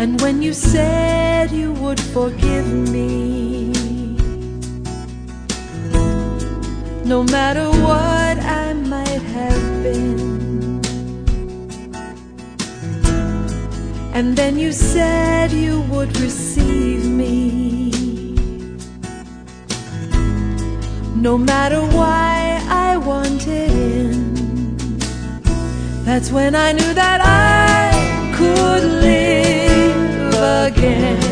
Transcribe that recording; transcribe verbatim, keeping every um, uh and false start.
And when you said you would forgive me, no matter what I might have been, and then you said you would receive me, no matter why I wanted in. That's when I knew that I could live again.